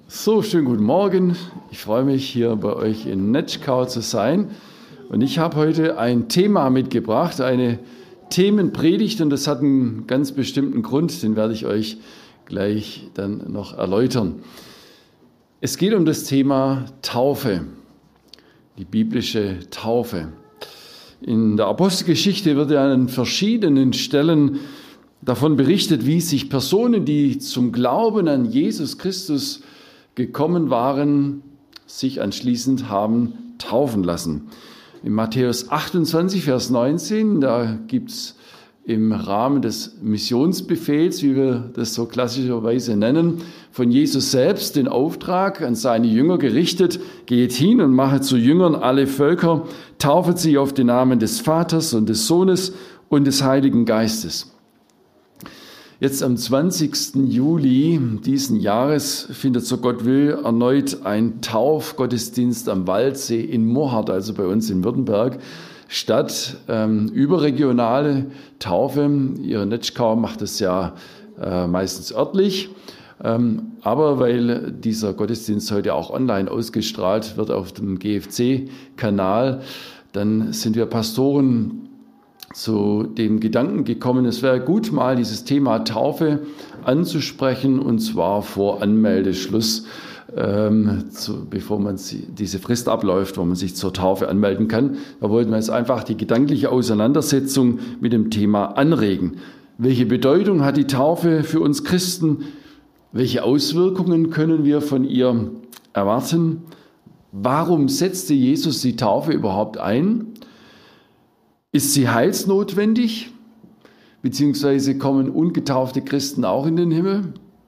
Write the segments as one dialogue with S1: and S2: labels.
S1: So, schönen guten Morgen. Ich freue mich, hier bei euch in Netschkau zu sein. Und ich habe heute ein Thema mitgebracht, eine Themenpredigt. Und das hat einen ganz bestimmten Grund, den werde ich euch gleich dann noch erläutern. Es geht um das Thema Taufe, die biblische Taufe. In der Apostelgeschichte wird ja an verschiedenen Stellen davon berichtet, wie sich Personen, die zum Glauben an Jesus Christus gekommen waren, sich anschließend haben taufen lassen. In Matthäus 28, Vers 19, da gibt es im Rahmen des Missionsbefehls, wie wir das so klassischerweise nennen, von Jesus selbst den Auftrag an seine Jünger gerichtet: Geht hin und machet zu Jüngern alle Völker, taufet sie auf den Namen des Vaters und des Sohnes und des Heiligen Geistes. Jetzt am 20. Juli diesen Jahres findet, so Gott will, erneut ein Taufgottesdienst am Waldsee in Mohardt, also bei uns in Württemberg, statt. Überregionale Taufe. Ihr Netschkau macht es ja meistens örtlich. Aber weil dieser Gottesdienst heute auch online ausgestrahlt wird auf dem GFC-Kanal, dann sind wir Pastoren zu dem Gedanken gekommen, es wäre gut, mal dieses Thema Taufe anzusprechen, und zwar vor Anmeldeschluss, bevor man diese Frist abläuft, wo man sich zur Taufe anmelden kann. Da wollten wir jetzt einfach die gedankliche Auseinandersetzung mit dem Thema anregen. Welche Bedeutung hat die Taufe für uns Christen? Welche Auswirkungen können wir von ihr erwarten? Warum setzte Jesus die Taufe überhaupt ein? Ist sie heilsnotwendig? Beziehungsweise kommen ungetaufte Christen auch in den Himmel?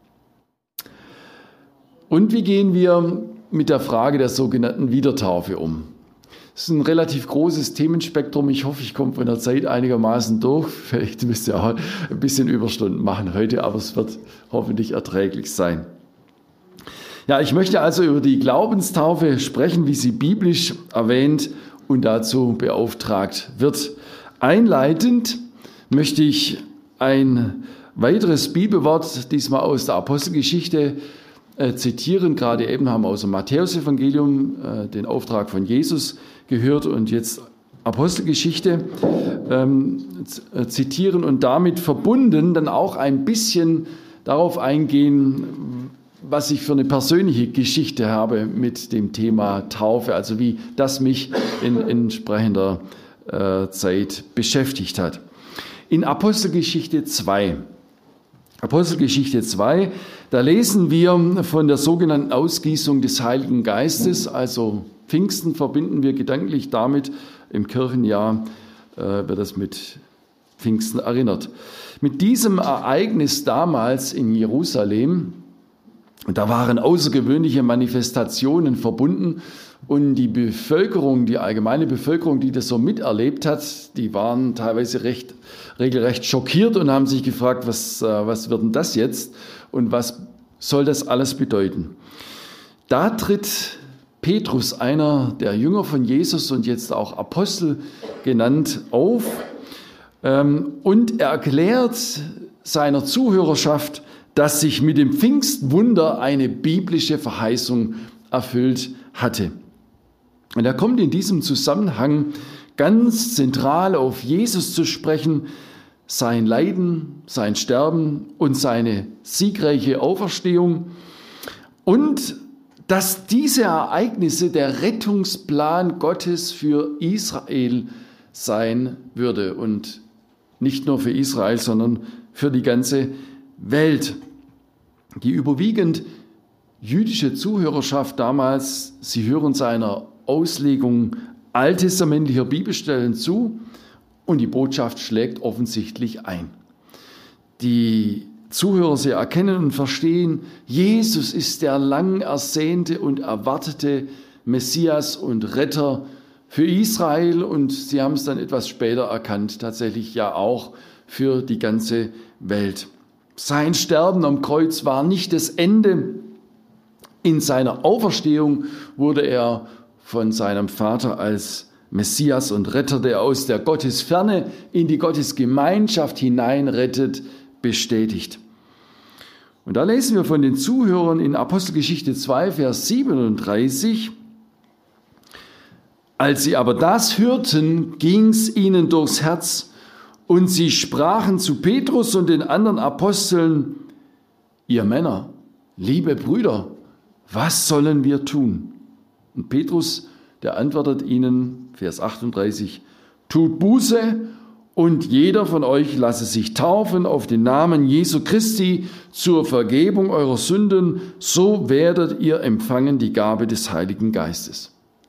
S1: Und wie gehen wir mit der Frage der sogenannten Wiedertaufe um? Das ist ein relativ großes Themenspektrum. Ich hoffe, ich komme von der Zeit einigermaßen durch. Vielleicht müsst ihr auch ein bisschen Überstunden machen heute, aber es wird hoffentlich erträglich sein. Ja, ich möchte also über die Glaubenstaufe sprechen, wie sie biblisch erwähnt und dazu beauftragt wird. Einleitend möchte ich ein weiteres Bibelwort, diesmal aus der Apostelgeschichte, zitieren. Gerade eben haben wir aus dem Matthäusevangelium den Auftrag von Jesus gehört und jetzt Apostelgeschichte zitieren und damit verbunden dann auch ein bisschen darauf eingehen, was ich für eine persönliche Geschichte habe mit dem Thema Taufe, also wie das mich in entsprechender Zeit beschäftigt hat. In Apostelgeschichte 2, da lesen wir von der sogenannten Ausgießung des Heiligen Geistes, also Pfingsten verbinden wir gedanklich damit, im Kirchenjahr wird das mit Pfingsten erinnert. Mit diesem Ereignis damals in Jerusalem, da waren außergewöhnliche Manifestationen verbunden, und die Bevölkerung, die allgemeine Bevölkerung, die das so miterlebt hat, die waren teilweise regelrecht schockiert und haben sich gefragt, was wird denn das jetzt und was soll das alles bedeuten? Da tritt Petrus, einer der Jünger von Jesus und jetzt auch Apostel genannt, auf und er erklärt seiner Zuhörerschaft, dass sich mit dem Pfingstwunder eine biblische Verheißung erfüllt hatte. Und er kommt in diesem Zusammenhang ganz zentral auf Jesus zu sprechen, sein Leiden, sein Sterben und seine siegreiche Auferstehung, und dass diese Ereignisse der Rettungsplan Gottes für Israel sein würde, und nicht nur für Israel, sondern für die ganze Welt. Die überwiegend jüdische Zuhörerschaft damals, sie hören seiner Auslegung alttestamentlicher Bibelstellen zu, und die Botschaft schlägt offensichtlich ein. Die Zuhörer, sie erkennen und verstehen, Jesus ist der lang ersehnte und erwartete Messias und Retter für Israel, und sie haben es dann etwas später erkannt, tatsächlich ja auch für die ganze Welt. Sein Sterben am Kreuz war nicht das Ende. In seiner Auferstehung wurde er von seinem Vater als Messias und Retter, der aus der Gottesferne in die Gottesgemeinschaft hineinrettet, bestätigt. Und da lesen wir von den Zuhörern in Apostelgeschichte 2, Vers 37. Als sie aber das hörten, ging's ihnen durchs Herz und sie sprachen zu Petrus und den anderen Aposteln: Ihr Männer, liebe Brüder, was sollen wir tun? Und Petrus, der antwortet ihnen, Vers 38, tut Buße und jeder von euch lasse sich taufen auf den Namen Jesu Christi zur Vergebung eurer Sünden, so werdet ihr empfangen die Gabe des Heiligen Geistes.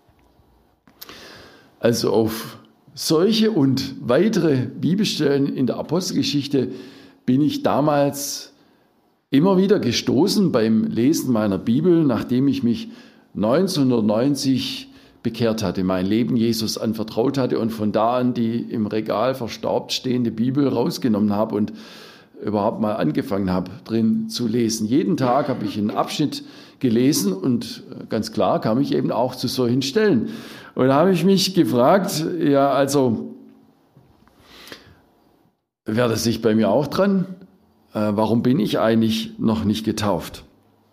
S1: Also auf solche und weitere Bibelstellen in der Apostelgeschichte bin ich damals immer wieder gestoßen beim Lesen meiner Bibel, nachdem ich mich 1990 bekehrt hatte, mein Leben Jesus anvertraut hatte und von da an die im Regal verstaubt stehende Bibel rausgenommen habe und überhaupt mal angefangen habe, drin zu lesen. Jeden Tag habe ich einen Abschnitt gelesen und ganz klar kam ich eben auch zu solchen Stellen. Und da habe ich mich gefragt, ja, also wäre das nicht bei mir auch dran? Warum bin ich eigentlich noch nicht getauft?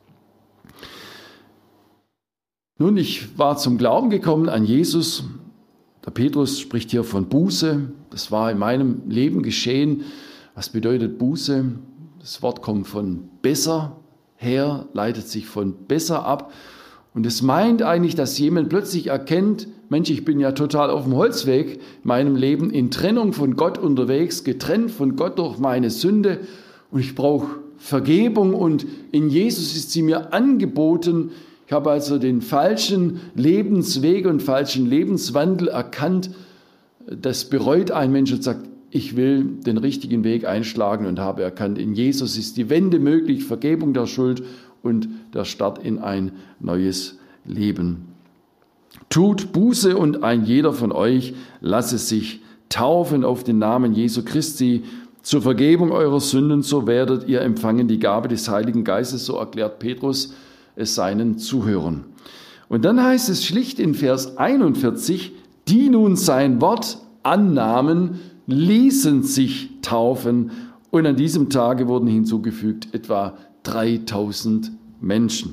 S1: Nun, ich war zum Glauben gekommen an Jesus. Der Petrus spricht hier von Buße. Das war in meinem Leben geschehen. Was bedeutet Buße? Das Wort kommt von besser her, leitet sich von besser ab. Und es meint eigentlich, dass jemand plötzlich erkennt, Mensch, ich bin ja total auf dem Holzweg, in meinem Leben in Trennung von Gott unterwegs, getrennt von Gott durch meine Sünde und ich brauche Vergebung und in Jesus ist sie mir angeboten. Ich habe also den falschen Lebensweg und falschen Lebenswandel erkannt. Das bereut ein Mensch und sagt, ich will den richtigen Weg einschlagen und habe erkannt, in Jesus ist die Wende möglich, Vergebung der Schuld und der Start in ein neues Leben. Tut Buße und ein jeder von euch lasse sich taufen auf den Namen Jesu Christi zur Vergebung eurer Sünden, so werdet ihr empfangen die Gabe des Heiligen Geistes, so erklärt Petrus es seinen Zuhörern. Und dann heißt es schlicht in Vers 41, die nun sein Wort annahmen, ließen sich taufen und an diesem Tage wurden hinzugefügt etwa 3000 Menschen.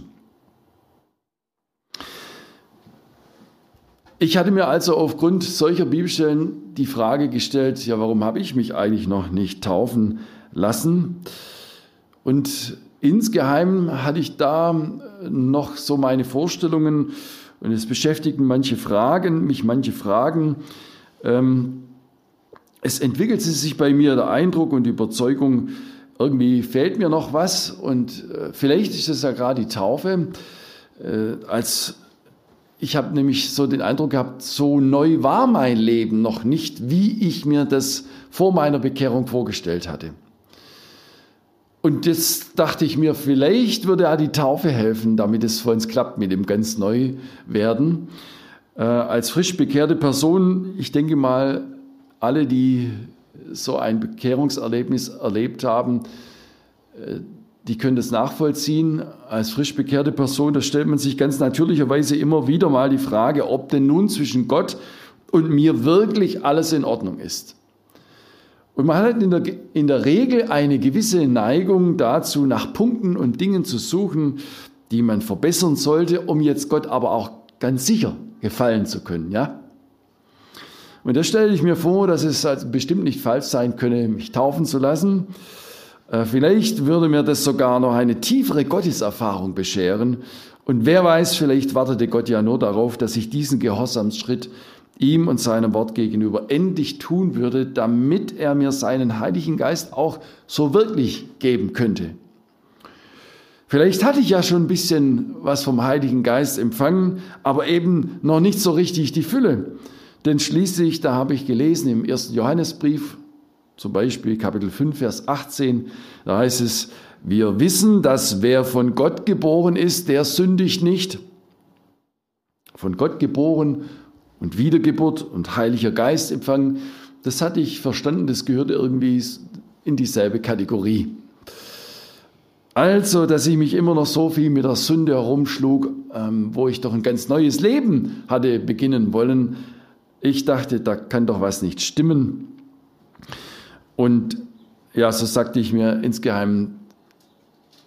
S1: Ich hatte mir also aufgrund solcher Bibelstellen die Frage gestellt, ja, warum habe ich mich eigentlich noch nicht taufen lassen? Und insgeheim hatte ich da noch so meine Vorstellungen und es beschäftigten mich manche Fragen. Es entwickelte sich bei mir der Eindruck und die Überzeugung, irgendwie fehlt mir noch was und vielleicht ist es ja gerade die Taufe. Ich habe nämlich so den Eindruck gehabt, so neu war mein Leben noch nicht, wie ich mir das vor meiner Bekehrung vorgestellt hatte. Und jetzt dachte ich mir, vielleicht würde ja die Taufe helfen, damit es für uns klappt mit dem ganz Neuwerden. Als frisch bekehrte Person, ich denke mal, alle, die so ein Bekehrungserlebnis erlebt haben, die können das nachvollziehen. Als frisch bekehrte Person, da stellt man sich ganz natürlicherweise immer wieder mal die Frage, ob denn nun zwischen Gott und mir wirklich alles in Ordnung ist. Und man hat in der Regel eine gewisse Neigung dazu, nach Punkten und Dingen zu suchen, die man verbessern sollte, um jetzt Gott aber auch ganz sicher gefallen zu können, ja? Und da stelle ich mir vor, dass es also bestimmt nicht falsch sein könne, mich taufen zu lassen. Vielleicht würde mir das sogar noch eine tiefere Gotteserfahrung bescheren. Und wer weiß, vielleicht wartete Gott ja nur darauf, dass ich diesen Gehorsamsschritt ihm und seinem Wort gegenüber endlich tun würde, damit er mir seinen Heiligen Geist auch so wirklich geben könnte. Vielleicht hatte ich ja schon ein bisschen was vom Heiligen Geist empfangen, aber eben noch nicht so richtig die Fülle. Denn schließlich, da habe ich gelesen im 1. Johannesbrief, zum Beispiel Kapitel 5, Vers 18, da heißt es, wir wissen, dass wer von Gott geboren ist, der sündigt nicht. Von Gott geboren und Wiedergeburt und Heiliger Geist empfangen, das hatte ich verstanden, das gehörte irgendwie in dieselbe Kategorie. Also, dass ich mich immer noch so viel mit der Sünde herumschlug, wo ich doch ein ganz neues Leben hatte beginnen wollen. Ich dachte, da kann doch was nicht stimmen. Und ja, so sagte ich mir insgeheim,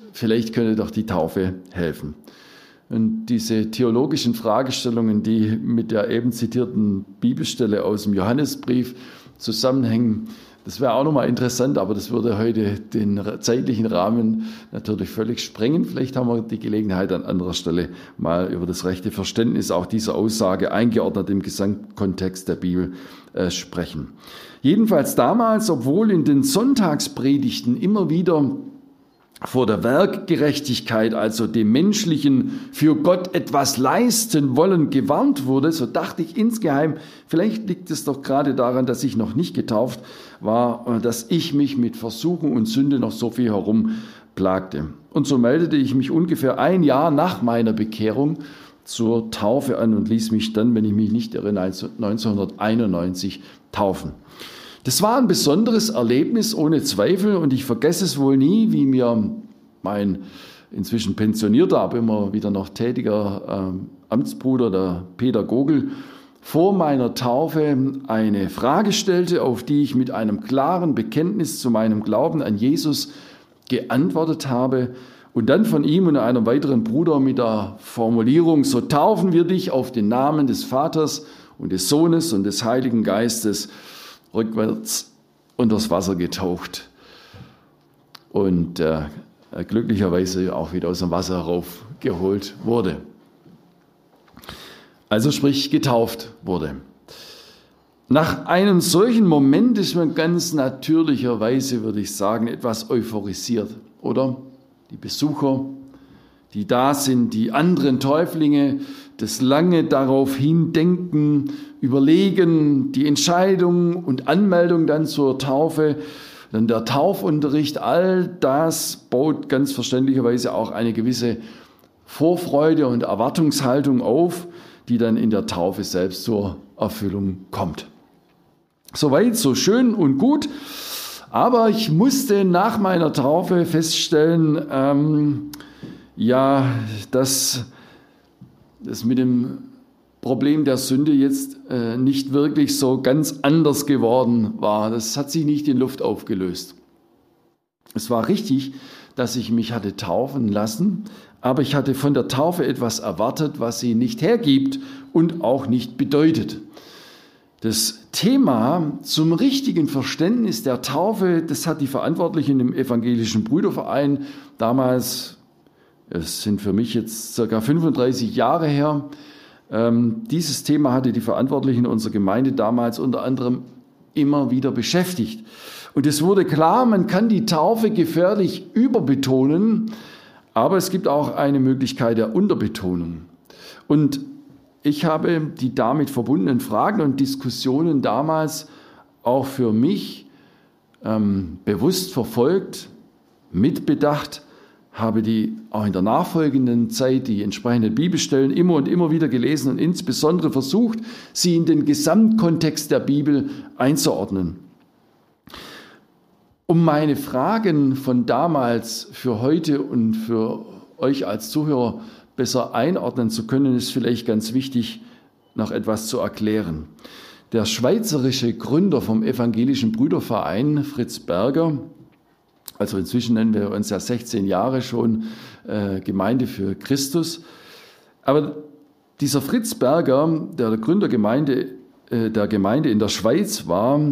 S1: vielleicht könnte doch die Taufe helfen. Und diese theologischen Fragestellungen, die mit der eben zitierten Bibelstelle aus dem Johannesbrief zusammenhängen, das wäre auch nochmal interessant, aber das würde heute den zeitlichen Rahmen natürlich völlig sprengen. Vielleicht haben wir die Gelegenheit an anderer Stelle mal über das rechte Verständnis auch dieser Aussage eingeordnet im Gesamtkontext der Bibel sprechen. Jedenfalls damals, obwohl in den Sonntagspredigten immer wieder vor der Werkgerechtigkeit, also dem menschlichen für Gott etwas leisten wollen, gewarnt wurde, so dachte ich insgeheim, vielleicht liegt es doch gerade daran, dass ich noch nicht getauft war, dass ich mich mit Versuchung und Sünde noch so viel herumplagte. Und so meldete ich mich ungefähr ein Jahr nach meiner Bekehrung zur Taufe an und ließ mich dann, wenn ich mich nicht irre, 1991 taufen. Das war ein besonderes Erlebnis, ohne Zweifel, und ich vergesse es wohl nie, wie mir mein inzwischen pensionierter, aber immer wieder noch tätiger Amtsbruder, der Peter Gogel, vor meiner Taufe eine Frage stellte, auf die ich mit einem klaren Bekenntnis zu meinem Glauben an Jesus geantwortet habe und dann von ihm und einem weiteren Bruder mit der Formulierung: So taufen wir dich auf den Namen des Vaters und des Sohnes und des Heiligen Geistes, rückwärts unters Wasser getaucht und glücklicherweise auch wieder aus dem Wasser heraufgeholt wurde. Also sprich getauft wurde. Nach einem solchen Moment ist man ganz natürlicherweise, würde ich sagen, etwas euphorisiert, oder? Die Besucher, die da sind, die anderen Täuflinge, das lange darauf hindenken, überlegen, die Entscheidung und Anmeldung dann zur Taufe, dann der Taufunterricht, all das baut ganz verständlicherweise auch eine gewisse Vorfreude und Erwartungshaltung auf, die dann in der Taufe selbst zur Erfüllung kommt. Soweit, so schön und gut, aber ich musste nach meiner Taufe feststellen, dass das mit dem Problem der Sünde jetzt nicht wirklich so ganz anders geworden war. Das hat sich nicht in Luft aufgelöst. Es war richtig, dass ich mich hatte taufen lassen, aber ich hatte von der Taufe etwas erwartet, was sie nicht hergibt und auch nicht bedeutet. Das Thema zum richtigen Verständnis der Taufe, das hat die Verantwortlichen im Evangelischen Brüderverein damals, es sind für mich jetzt ca. 35 Jahre her, dieses Thema hatte die Verantwortlichen unserer Gemeinde damals unter anderem immer wieder beschäftigt. Und es wurde klar, man kann die Taufe gefährlich überbetonen, aber es gibt auch eine Möglichkeit der Unterbetonung. Und ich habe die damit verbundenen Fragen und Diskussionen damals auch für mich bewusst verfolgt, mitbedacht, habe die auch in der nachfolgenden Zeit die entsprechenden Bibelstellen immer und immer wieder gelesen und insbesondere versucht, sie in den Gesamtkontext der Bibel einzuordnen. Um meine Fragen von damals für heute und für euch als Zuhörer besser einordnen zu können, ist vielleicht ganz wichtig, noch etwas zu erklären. Der schweizerische Gründer vom Evangelischen Brüderverein, Fritz Berger, also inzwischen nennen wir uns ja 16 Jahre schon Gemeinde für Christus, aber dieser Fritz Berger, der Gründer der Gemeinde in der Schweiz war,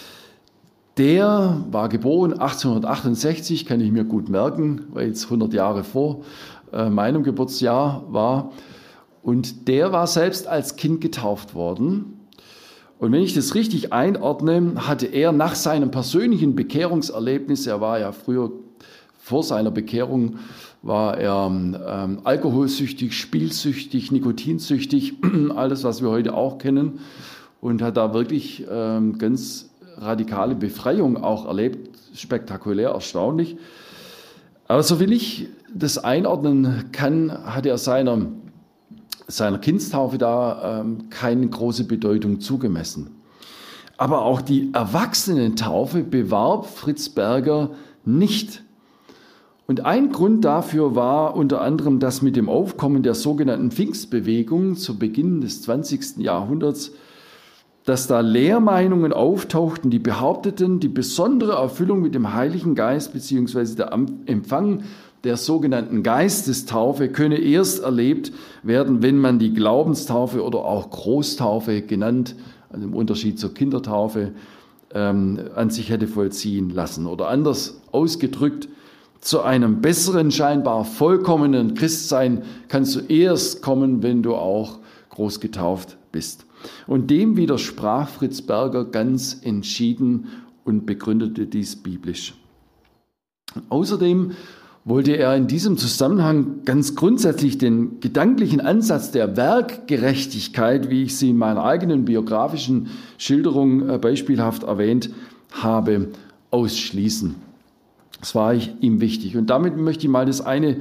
S1: der war geboren 1868, kann ich mir gut merken, weil es 100 Jahre vor meinem Geburtsjahr war. Und der war selbst als Kind getauft worden. Und wenn ich das richtig einordne, hatte er nach seinem persönlichen Bekehrungserlebnis, er war ja früher, vor seiner Bekehrung, war er alkoholsüchtig, spielsüchtig, nikotinsüchtig, alles, was wir heute auch kennen. Und hat da wirklich ganz radikale Befreiung auch erlebt, spektakulär, erstaunlich. Aber so will ich das einordnen kann, hat er seiner Kindstaufe da keine große Bedeutung zugemessen. Aber auch die Erwachsenentaufe bewarb Fritz Berger nicht. Und ein Grund dafür war unter anderem, dass mit dem Aufkommen der sogenannten Pfingstbewegung zu Beginn des 20. Jahrhunderts, dass da Lehrmeinungen auftauchten, die behaupteten, die besondere Erfüllung mit dem Heiligen Geist bzw. der Empfang der sogenannten Geistestaufe könne erst erlebt werden, wenn man die Glaubenstaufe oder auch Großtaufe genannt, also im Unterschied zur Kindertaufe, an sich hätte vollziehen lassen. Oder anders ausgedrückt, zu einem besseren, scheinbar vollkommenen Christsein kannst du erst kommen, wenn du auch groß getauft bist. Und dem widersprach Fritz Berger ganz entschieden und begründete dies biblisch. Außerdem wollte er in diesem Zusammenhang ganz grundsätzlich den gedanklichen Ansatz der Werkgerechtigkeit, wie ich sie in meiner eigenen biografischen Schilderung beispielhaft erwähnt habe, ausschließen. Das war ihm wichtig. Und damit möchte ich mal das eine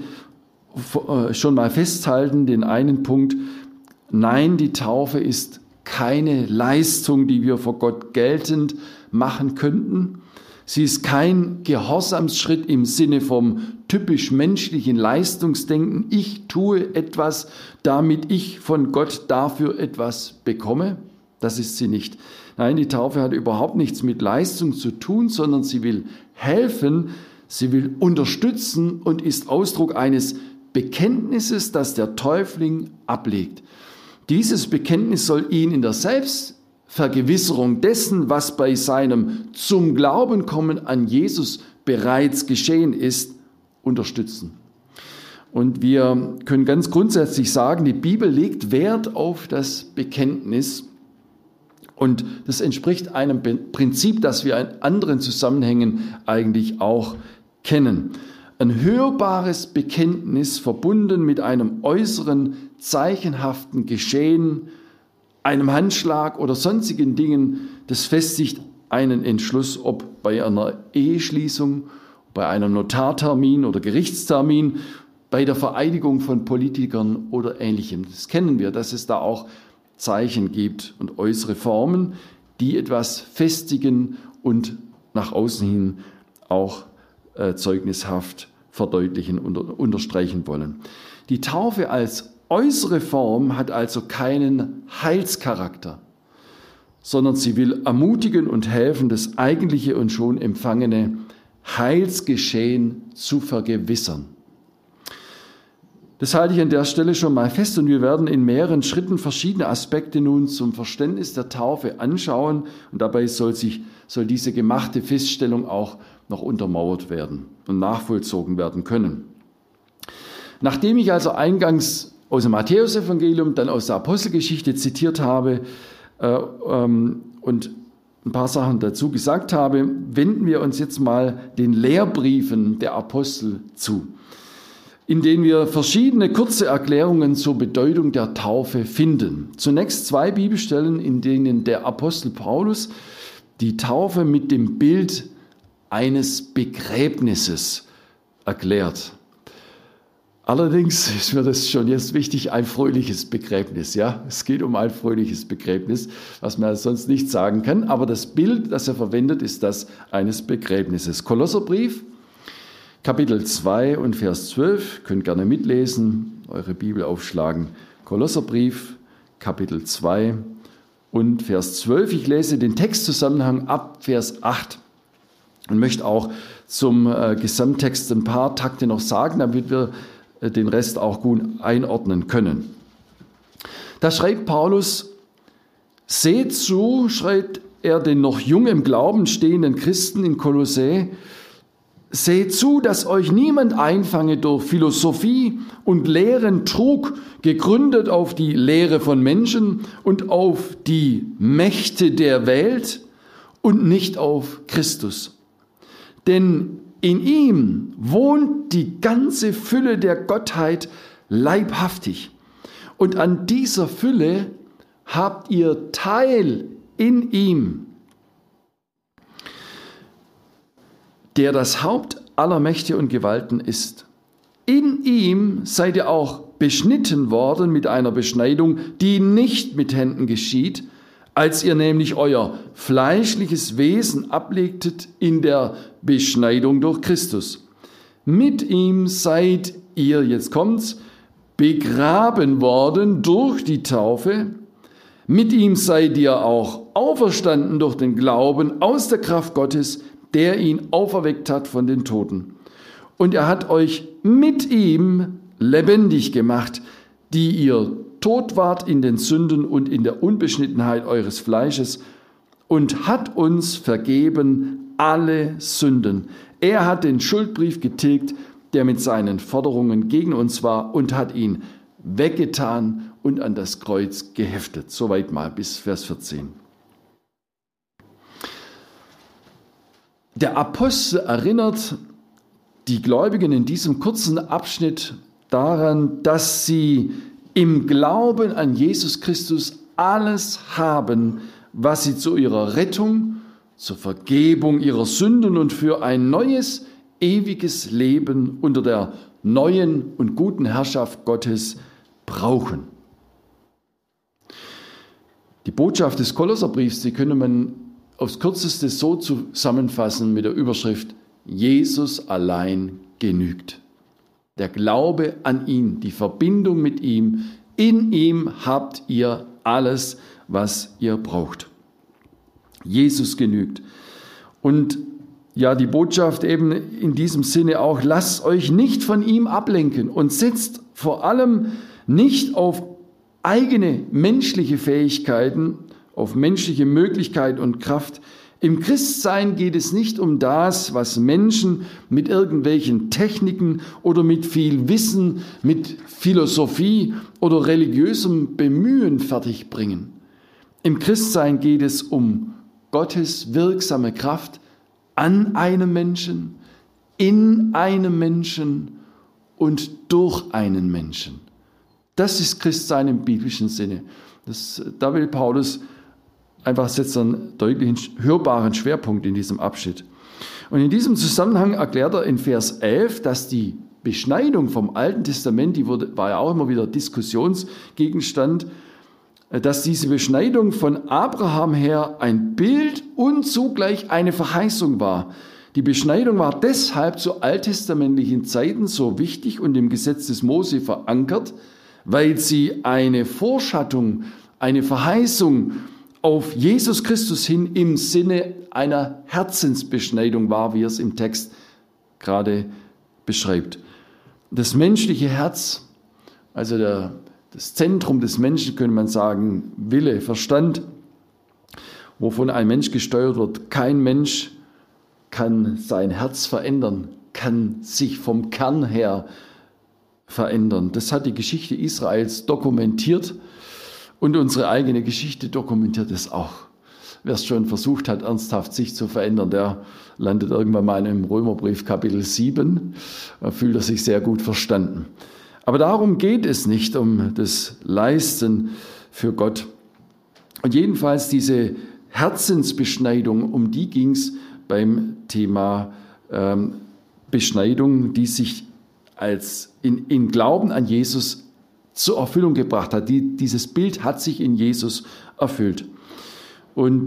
S1: schon mal festhalten, den einen Punkt. Nein, die Taufe ist keine Leistung, die wir vor Gott geltend machen könnten. Sie ist kein Gehorsamsschritt im Sinne vom typisch menschlichen Leistungsdenken. Ich tue etwas, damit ich von Gott dafür etwas bekomme. Das ist sie nicht. Nein, die Taufe hat überhaupt nichts mit Leistung zu tun, sondern sie will helfen, sie will unterstützen und ist Ausdruck eines Bekenntnisses, das der Täufling ablegt. Dieses Bekenntnis soll ihn in der Selbstvergewisserung dessen, was bei seinem zum Glauben kommen an Jesus bereits geschehen ist, unterstützen. Und wir können ganz grundsätzlich sagen, die Bibel legt Wert auf das Bekenntnis. Und das entspricht einem Prinzip, das wir in anderen Zusammenhängen eigentlich auch kennen. Ein hörbares Bekenntnis verbunden mit einem äußeren, zeichenhaften Geschehen, einem Handschlag oder sonstigen Dingen, das festigt einen Entschluss, ob bei einer Eheschließung, bei einem Notartermin oder Gerichtstermin, bei der Vereidigung von Politikern oder Ähnlichem. Das kennen wir, dass es da auch Zeichen gibt und äußere Formen, die etwas festigen und nach außen hin auch zeugnishaft verdeutlichen und unterstreichen wollen. Die Taufe als äußere Form hat also keinen Heilscharakter, sondern sie will ermutigen und helfen, das eigentliche und schon empfangene Heilsgeschehen zu vergewissern. Das halte ich an der Stelle schon mal fest und wir werden in mehreren Schritten verschiedene Aspekte nun zum Verständnis der Taufe anschauen und dabei soll diese gemachte Feststellung auch noch untermauert werden und nachvollzogen werden können. Nachdem ich also eingangs aus dem Matthäusevangelium, dann aus der Apostelgeschichte zitiert habe und ein paar Sachen dazu gesagt habe, wenden wir uns jetzt mal den Lehrbriefen der Apostel zu, in denen wir verschiedene kurze Erklärungen zur Bedeutung der Taufe finden. Zunächst 2 Bibelstellen, in denen der Apostel Paulus die Taufe mit dem Bild eines Begräbnisses erklärt. Allerdings ist mir das schon jetzt wichtig, ein fröhliches Begräbnis. Ja? Es geht um ein fröhliches Begräbnis, was man sonst nicht sagen kann. Aber das Bild, das er verwendet, ist das eines Begräbnisses. Kolosserbrief, Kapitel 2 und Vers 12. Könnt gerne mitlesen, eure Bibel aufschlagen. Kolosserbrief, Kapitel 2 und Vers 12. Ich lese den Textzusammenhang ab Vers 8 und möchte auch zum Gesamttext ein paar Takte noch sagen, damit wir den Rest auch gut einordnen können. Da schreibt Paulus: Seht zu, schreibt er den noch jung im Glauben stehenden Christen in Kolossä, seht zu, dass euch niemand einfange durch Philosophie und leeren Trug, gegründet auf die Lehre von Menschen und auf die Mächte der Welt und nicht auf Christus. Denn in ihm wohnt die ganze Fülle der Gottheit leibhaftig. Und an dieser Fülle habt ihr Teil in ihm, der das Haupt aller Mächte und Gewalten ist. In ihm seid ihr auch beschnitten worden mit einer Beschneidung, die nicht mit Händen geschieht, als ihr nämlich euer fleischliches Wesen ablegtet in der Beschneidung durch Christus. Mit ihm seid ihr, jetzt kommt's, begraben worden durch die Taufe. Mit ihm seid ihr auch auferstanden durch den Glauben aus der Kraft Gottes, der ihn auferweckt hat von den Toten. Und er hat euch mit ihm lebendig gemacht, die ihr tot wart in den Sünden und in der Unbeschnittenheit eures Fleisches, und hat uns vergeben alle Sünden. Er hat den Schuldbrief getilgt, der mit seinen Forderungen gegen uns war, und hat ihn weggetan und an das Kreuz geheftet. Soweit mal bis Vers 14. Der Apostel erinnert die Gläubigen in diesem kurzen Abschnitt daran, dass sie im Glauben an Jesus Christus alles haben, was sie zu ihrer Rettung, zur Vergebung ihrer Sünden und für ein neues, ewiges Leben unter der neuen und guten Herrschaft Gottes brauchen. Die Botschaft des Kolosserbriefs, die könnte man aufs Kürzeste so zusammenfassen mit der Überschrift: Jesus allein genügt. Der Glaube an ihn, die Verbindung mit ihm, in ihm habt ihr alles, was ihr braucht. Jesus genügt. Und ja, die Botschaft eben in diesem Sinne auch: lasst euch nicht von ihm ablenken und setzt vor allem nicht auf eigene menschliche Fähigkeiten, auf menschliche Möglichkeit und Kraft. Im Christsein geht es nicht um das, was Menschen mit irgendwelchen Techniken oder mit viel Wissen, mit Philosophie oder religiösem Bemühen fertigbringen. Im Christsein geht es um Gottes wirksame Kraft an einem Menschen, in einem Menschen und durch einen Menschen. Das ist Christsein im biblischen Sinne. Da will Paulus einfach setzt einen deutlichen, hörbaren Schwerpunkt in diesem Abschnitt. Und in diesem Zusammenhang erklärt er in Vers 11, dass die Beschneidung vom Alten Testament, war ja auch immer wieder Diskussionsgegenstand, dass diese Beschneidung von Abraham her ein Bild und zugleich eine Verheißung war. Die Beschneidung war deshalb zu alttestamentlichen Zeiten so wichtig und im Gesetz des Mose verankert, weil sie eine Vorschattung, eine Verheißung auf Jesus Christus hin im Sinne einer Herzensbeschneidung war, wie er es im Text gerade beschreibt. Das menschliche Herz, also das Zentrum des Menschen, könnte man sagen, Wille, Verstand, wovon ein Mensch gesteuert wird. Kein Mensch kann sein Herz verändern, kann sich vom Kern her verändern. Das hat die Geschichte Israels dokumentiert. Und unsere eigene Geschichte dokumentiert es auch. Wer es schon versucht hat, ernsthaft sich zu verändern, der landet irgendwann mal im Römerbrief Kapitel 7. Da fühlt er sich sehr gut verstanden. Aber darum geht es nicht, um das Leisten für Gott. Und jedenfalls diese Herzensbeschneidung, um die ging es beim Thema Beschneidung, die sich als in Glauben an Jesus zur Erfüllung gebracht hat. Dieses Bild hat sich in Jesus erfüllt. Und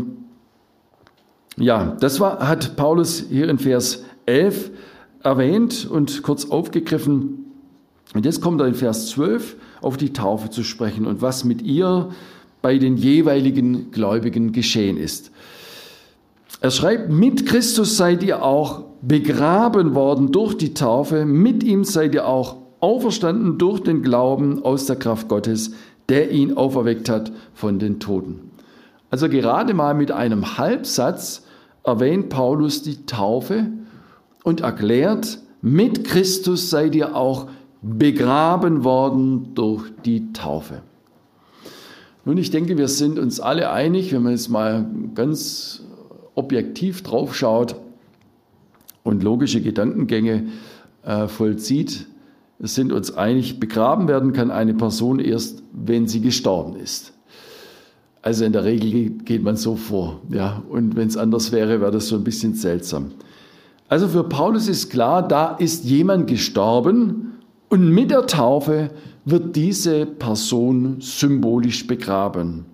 S1: das hat Paulus hier in Vers 11 erwähnt und kurz aufgegriffen. Und jetzt kommt er in Vers 12 auf die Taufe zu sprechen und was mit ihr bei den jeweiligen Gläubigen geschehen ist. Er schreibt: Mit Christus seid ihr auch begraben worden durch die Taufe, mit ihm seid ihr auch auferstanden durch den Glauben aus der Kraft Gottes, der ihn auferweckt hat von den Toten. Also gerade mal mit einem Halbsatz erwähnt Paulus die Taufe und erklärt: Mit Christus seid ihr auch begraben worden durch die Taufe. Nun, ich denke, wir sind uns alle einig, wenn man jetzt mal ganz objektiv drauf schaut und logische Gedankengänge vollzieht, wir sind uns einig, begraben werden kann eine Person erst, wenn sie gestorben ist. Also in der Regel geht man so vor. Ja? Und wenn es anders wäre, wäre das so ein bisschen seltsam. Also für Paulus ist klar, da ist jemand gestorben und mit der Taufe wird diese Person symbolisch begraben.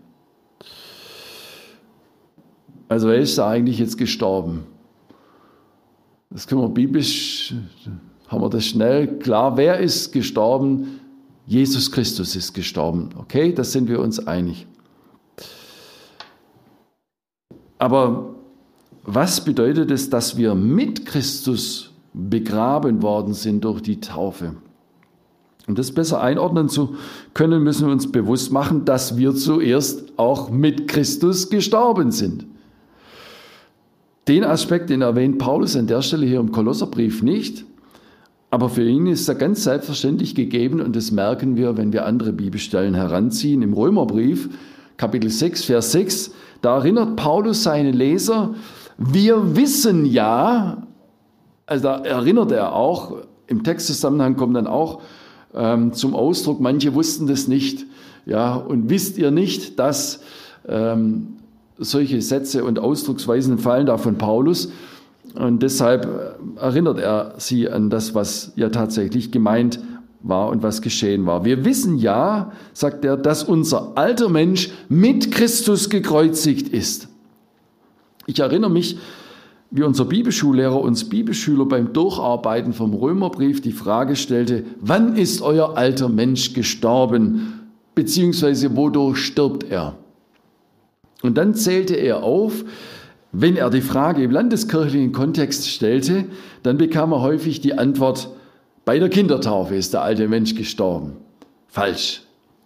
S1: Also wer ist da eigentlich jetzt gestorben? Das können wir biblisch, haben wir das schnell klar. Wer ist gestorben? Jesus Christus ist gestorben. Okay, da sind wir uns einig. Aber was bedeutet es, dass wir mit Christus begraben worden sind durch die Taufe. Um das besser einordnen zu können, müssen wir uns bewusst machen, dass wir zuerst auch mit Christus gestorben sind. Den Aspekt, den erwähnt Paulus an der Stelle hier im Kolosserbrief nicht, aber für ihn ist er ganz selbstverständlich gegeben und das merken wir, wenn wir andere Bibelstellen heranziehen. Im Römerbrief, Kapitel 6, Vers 6, da erinnert Paulus seine Leser, wir wissen ja, also da erinnert er auch, im Textzusammenhang kommt dann auch zum Ausdruck, manche wussten das nicht. Ja, und wisst ihr nicht, dass solche Sätze und Ausdrucksweisen fallen da von Paulus? Und deshalb erinnert er sie an das, was ja tatsächlich gemeint war und was geschehen war. Wir wissen ja, sagt er, dass unser alter Mensch mit Christus gekreuzigt ist. Ich erinnere mich, wie unser Bibelschullehrer uns Bibelschüler beim Durcharbeiten vom Römerbrief die Frage stellte, wann ist euer alter Mensch gestorben, beziehungsweise wodurch stirbt er? Und dann zählte er auf, wenn er die Frage im landeskirchlichen Kontext stellte, dann bekam er häufig die Antwort, bei der Kindertaufe ist der alte Mensch gestorben. Falsch.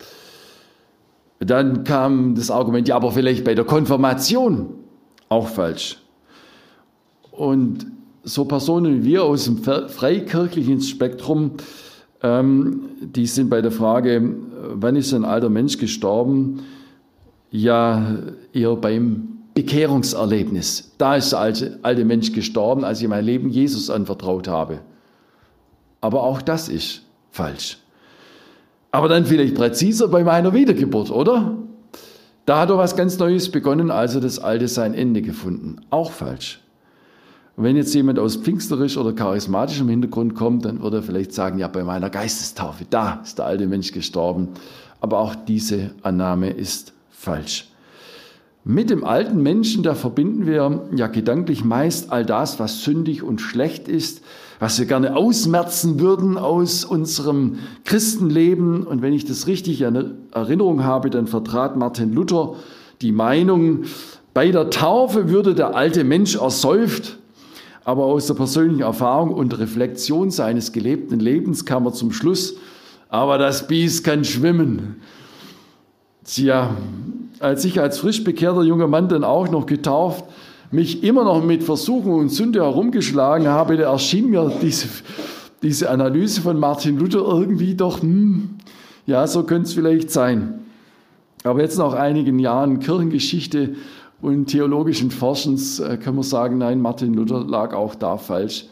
S1: Dann kam das Argument, ja, aber vielleicht bei der Konfirmation. Auch falsch. Und so Personen wie wir aus dem freikirchlichen Spektrum, die sind bei der Frage, wann ist ein alter Mensch gestorben, ja eher beim Bekehrungserlebnis. Da ist der alte Mensch gestorben, als ich mein Leben Jesus anvertraut habe. Aber auch das ist falsch. Aber dann vielleicht präziser bei meiner Wiedergeburt, oder? Da hat er was ganz Neues begonnen, also das Alte sein Ende gefunden. Auch falsch. Und wenn jetzt jemand aus pfingsterisch oder charismatischem Hintergrund kommt, dann würde er vielleicht sagen, ja, bei meiner Geistestaufe, da ist der alte Mensch gestorben. Aber auch diese Annahme ist falsch. Mit dem alten Menschen, da verbinden wir ja gedanklich meist all das, was sündig und schlecht ist, was wir gerne ausmerzen würden aus unserem Christenleben. Und wenn ich das richtig in Erinnerung habe, dann vertrat Martin Luther die Meinung, bei der Taufe würde der alte Mensch ersäuft, aber aus der persönlichen Erfahrung und Reflexion seines gelebten Lebens kam er zum Schluss, aber das Biest kann schwimmen. Tja, als ich als frisch bekehrter junger Mann dann auch noch getauft, mich immer noch mit Versuchung und Sünde herumgeschlagen habe, da erschien mir diese Analyse von Martin Luther irgendwie doch, ja, so könnte es vielleicht sein. Aber jetzt nach einigen Jahren Kirchengeschichte und theologischen Forschens kann man sagen, nein, Martin Luther lag auch da falsch.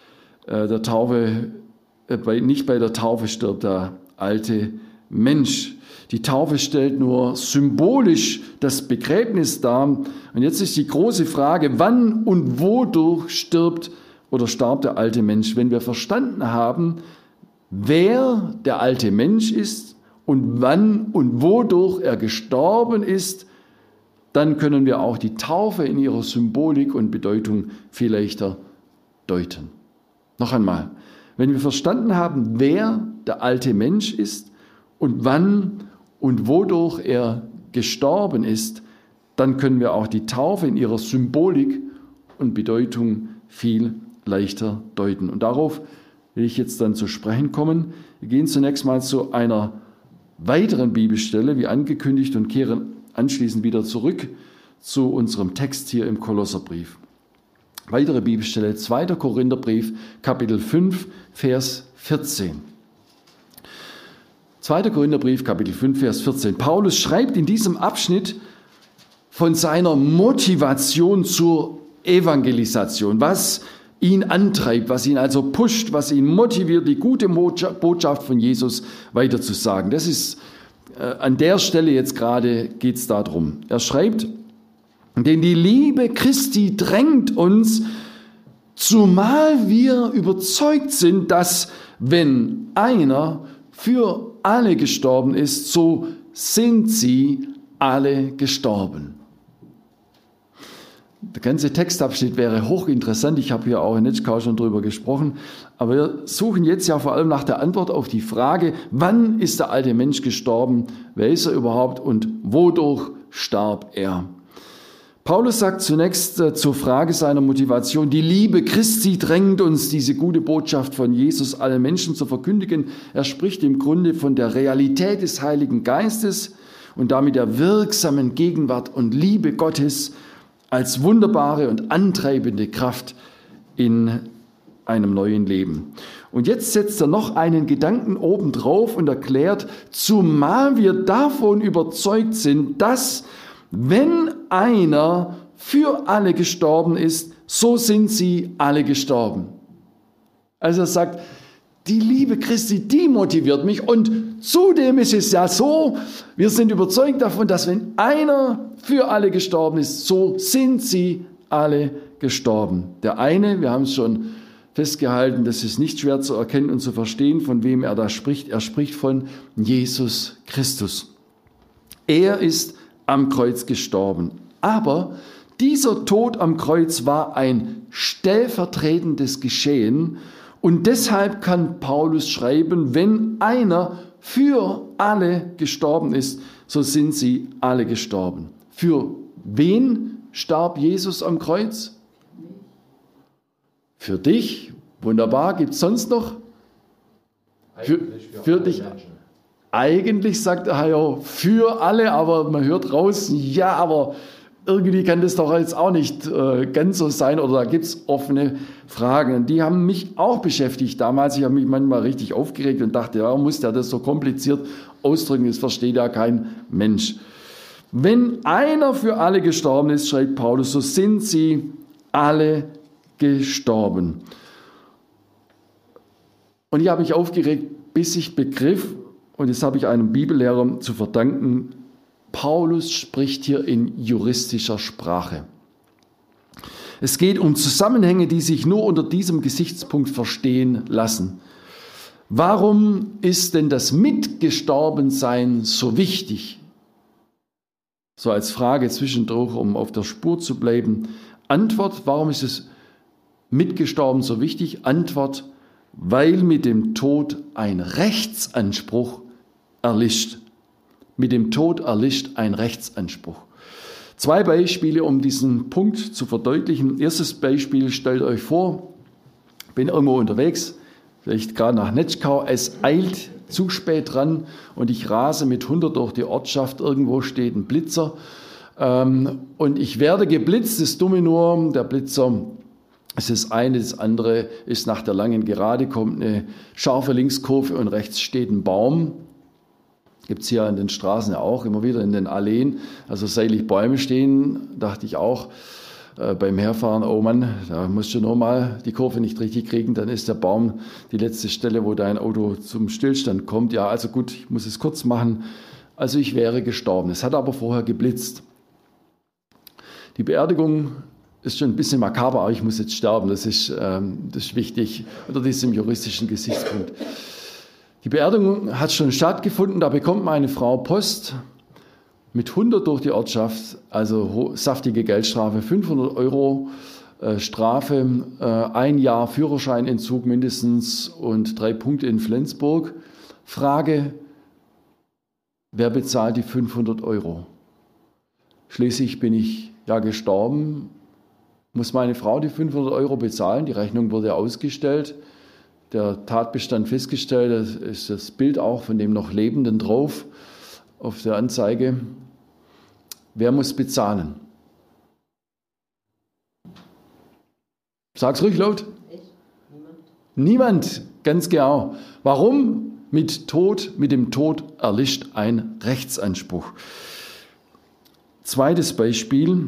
S1: Nicht bei der Taufe stirbt der alte Mensch. Die Taufe stellt nur symbolisch das Begräbnis dar. Und jetzt ist die große Frage, wann und wodurch stirbt oder starb der alte Mensch? Wenn wir verstanden haben, wer der alte Mensch ist und wann und wodurch er gestorben ist, dann können wir auch die Taufe in ihrer Symbolik und Bedeutung viel leichter deuten. Noch einmal, wenn wir verstanden haben, wer der alte Mensch ist und wann und wodurch er gestorben ist, dann können wir auch die Taufe in ihrer Symbolik und Bedeutung viel leichter deuten. Und darauf will ich jetzt dann zu sprechen kommen. Wir gehen zunächst mal zu einer weiteren Bibelstelle, wie angekündigt, und kehren anschließend wieder zurück zu unserem Text hier im Kolosserbrief. Weitere Bibelstelle, 2. Korintherbrief, Kapitel 5, Vers 14. 2. Korintherbrief, Kapitel 5, Vers 14. Paulus schreibt in diesem Abschnitt von seiner Motivation zur Evangelisation, was ihn antreibt, was ihn also pusht, was ihn motiviert, die gute Botschaft von Jesus weiterzusagen. Das ist an der Stelle jetzt gerade geht es darum. Er schreibt, denn die Liebe Christi drängt uns, zumal wir überzeugt sind, dass wenn einer für alle gestorben ist, so sind sie alle gestorben. Der ganze Textabschnitt wäre hochinteressant. Ich habe hier auch in Netschkau schon drüber gesprochen. Aber wir suchen jetzt ja vor allem nach der Antwort auf die Frage, wann ist der alte Mensch gestorben? Wer ist er überhaupt und wodurch starb er? Paulus sagt zunächst zur Frage seiner Motivation, die Liebe Christi drängt uns, diese gute Botschaft von Jesus allen Menschen zu verkündigen. Er spricht im Grunde von der Realität des Heiligen Geistes und damit der wirksamen Gegenwart und Liebe Gottes als wunderbare und antreibende Kraft in einem neuen Leben. Und jetzt setzt er noch einen Gedanken obendrauf und erklärt, zumal wir davon überzeugt sind, dass, wenn einer für alle gestorben ist, so sind sie alle gestorben. Also er sagt, die Liebe Christi, die motiviert mich. Und zudem ist es ja so, wir sind überzeugt davon, dass wenn einer für alle gestorben ist, so sind sie alle gestorben. Der eine, wir haben es schon festgehalten, das ist nicht schwer zu erkennen und zu verstehen, von wem er da spricht. Er spricht von Jesus Christus. Er ist am Kreuz gestorben. Aber dieser Tod am Kreuz war ein stellvertretendes Geschehen und deshalb kann Paulus schreiben, wenn einer für alle gestorben ist, so sind sie alle gestorben. Für wen starb Jesus am Kreuz? Für dich. Wunderbar. Gibt es sonst noch? Für dich. Menschen. Eigentlich sagt er ja für alle, aber man hört raus, ja, aber irgendwie kann das doch jetzt auch nicht ganz so sein oder da gibt es offene Fragen. Und die haben mich auch beschäftigt damals. Ich habe mich manchmal richtig aufgeregt und dachte, warum muss der das so kompliziert ausdrücken? Das versteht ja kein Mensch. Wenn einer für alle gestorben ist, schreibt Paulus, so sind sie alle gestorben. Und ich habe mich aufgeregt, bis ich begriff, und das habe ich einem Bibellehrer zu verdanken, Paulus spricht hier in juristischer Sprache. Es geht um Zusammenhänge, die sich nur unter diesem Gesichtspunkt verstehen lassen. Warum ist denn das Mitgestorbensein so wichtig? So als Frage zwischendurch, um auf der Spur zu bleiben. Antwort, warum ist es Mitgestorben so wichtig? Antwort, weil mit dem Tod ein Rechtsanspruch erlischt. Mit dem Tod erlischt ein Rechtsanspruch. 2 Beispiele, um diesen Punkt zu verdeutlichen. Erstes Beispiel, stellt euch vor, bin irgendwo unterwegs, vielleicht gerade nach Netschkau, es eilt zu spät dran und ich rase mit 100 durch die Ortschaft, irgendwo steht ein Blitzer und ich werde geblitzt, das Dumme nur, der Blitzer, es ist das eine, das andere ist nach der langen Gerade, kommt eine scharfe Linkskurve und rechts steht ein Baum. Gibt es hier an den Straßen ja auch, immer wieder in den Alleen, also seitlich Bäume stehen, dachte ich auch beim Herfahren, oh Mann, da musst du nur mal die Kurve nicht richtig kriegen, dann ist der Baum die letzte Stelle, wo dein Auto zum Stillstand kommt. Ja, also gut, ich muss es kurz machen, also ich wäre gestorben. Es hat aber vorher geblitzt. Die Beerdigung ist schon ein bisschen makaber, aber ich muss jetzt sterben, das ist wichtig unter diesem juristischen Gesichtspunkt. Die Beerdigung hat schon stattgefunden, da bekommt meine Frau Post mit 100 durch die Ortschaft, also saftige Geldstrafe, 500 € Strafe, 1 Jahr Führerscheinentzug mindestens und 3 Punkte in Flensburg. Frage, wer bezahlt die 500 €? Schließlich bin ich ja gestorben, muss meine Frau die 500 € bezahlen, die Rechnung wurde ausgestellt. Der Tatbestand festgestellt, da ist das Bild auch von dem noch Lebenden drauf auf der Anzeige. Wer muss bezahlen? Sag's ruhig laut. Ich? Niemand, ganz genau. Warum? Mit dem Tod erlischt ein Rechtsanspruch. Zweites Beispiel.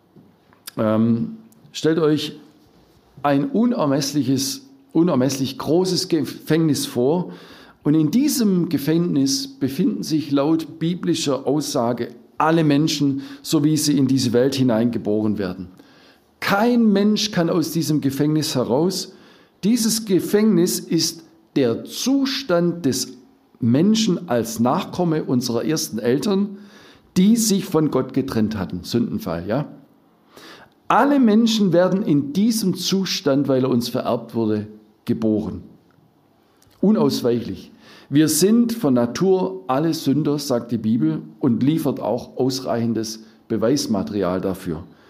S1: Stellt euch ein unermesslich großes Gefängnis vor und in diesem Gefängnis befinden sich laut biblischer Aussage alle Menschen, so wie sie in diese Welt hineingeboren werden. Kein Mensch kann aus diesem Gefängnis heraus. Dieses Gefängnis ist der Zustand des Menschen als Nachkomme unserer ersten Eltern, die sich von Gott getrennt hatten. Sündenfall, ja? Alle Menschen werden in diesem Zustand, weil er uns vererbt wurde, geboren. Unausweichlich. Wir sind von Natur alle Sünder, sagt die Bibel, und liefert auch ausreichendes Beweismaterial dafür.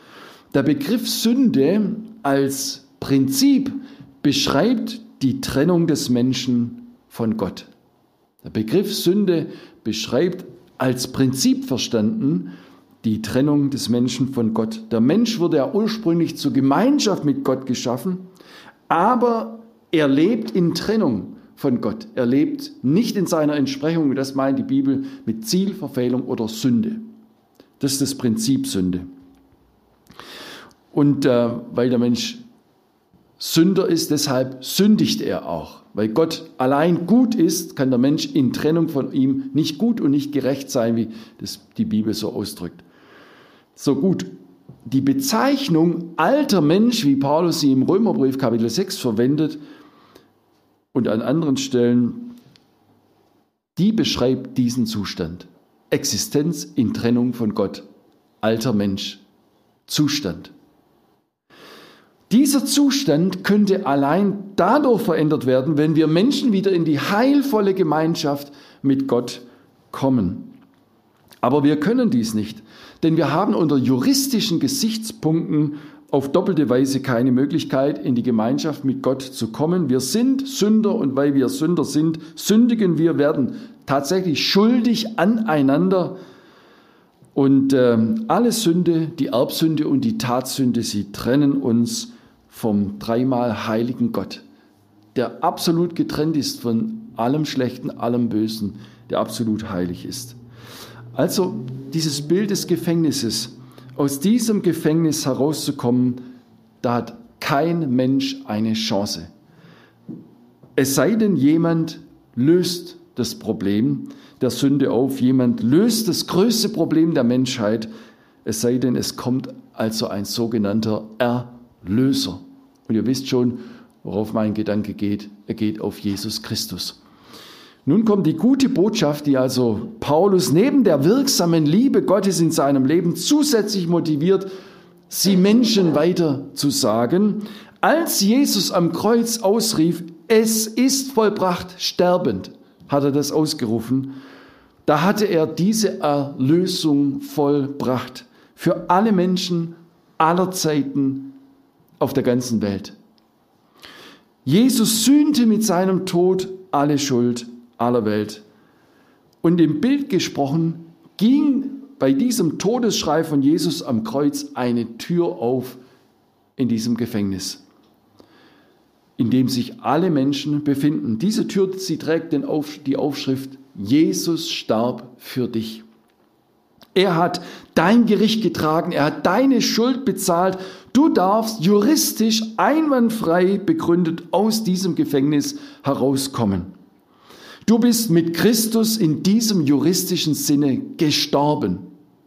S1: Der Begriff Sünde als Prinzip beschreibt die Trennung des Menschen von Gott. Der Begriff Sünde beschreibt als Prinzip verstanden die Trennung des Menschen von Gott. Der Mensch wurde ja ursprünglich zur Gemeinschaft mit Gott geschaffen, aber er lebt in Trennung von Gott. Er lebt nicht in seiner Entsprechung, das meint die Bibel, mit Zielverfehlung oder Sünde. Das ist das Prinzip Sünde. Und weil der Mensch Sünder ist, deshalb sündigt er auch. Weil Gott allein gut ist, kann der Mensch in Trennung von ihm nicht gut und nicht gerecht sein, wie das die Bibel so ausdrückt. So gut. Die Bezeichnung alter Mensch, wie Paulus sie im Römerbrief Kapitel 6 verwendet und an anderen Stellen, die beschreibt diesen Zustand. Existenz in Trennung von Gott. Alter Mensch. Zustand. Dieser Zustand könnte allein dadurch verändert werden, wenn wir Menschen wieder in die heilvolle Gemeinschaft mit Gott kommen. Aber wir können dies nicht, denn wir haben unter juristischen Gesichtspunkten auf doppelte Weise keine Möglichkeit, in die Gemeinschaft mit Gott zu kommen. Wir sind Sünder und weil wir Sünder sind, sündigen wir, werden tatsächlich schuldig aneinander. Und alle Sünde, die Erbsünde und die Tatsünde, sie trennen uns vom dreimal heiligen Gott, der absolut getrennt ist von allem Schlechten, allem Bösen, der absolut heilig ist. Also dieses Bild des Gefängnisses, aus diesem Gefängnis herauszukommen, da hat kein Mensch eine Chance. Es sei denn, jemand löst das Problem der Sünde auf, jemand löst das größte Problem der Menschheit, es sei denn, es kommt also ein sogenannter Erlöser. Und ihr wisst schon, worauf mein Gedanke geht. Er geht auf Jesus Christus. Nun kommt die gute Botschaft, die also Paulus neben der wirksamen Liebe Gottes in seinem Leben zusätzlich motiviert, sie Menschen weiter zu sagen. Als Jesus am Kreuz ausrief, es ist vollbracht, sterbend, hat er das ausgerufen, da hatte er diese Erlösung vollbracht. Für alle Menschen aller Zeiten auf der ganzen Welt. Jesus sühnte mit seinem Tod alle Schuld aller Welt. Und im Bild gesprochen ging bei diesem Todesschrei von Jesus am Kreuz eine Tür auf in diesem Gefängnis, in dem sich alle Menschen befinden. Diese Tür, sie trägt die Aufschrift, Jesus starb für dich. Er hat dein Gericht getragen, er hat deine Schuld bezahlt. Du darfst juristisch einwandfrei begründet aus diesem Gefängnis herauskommen. Du bist mit Christus in diesem juristischen Sinne gestorben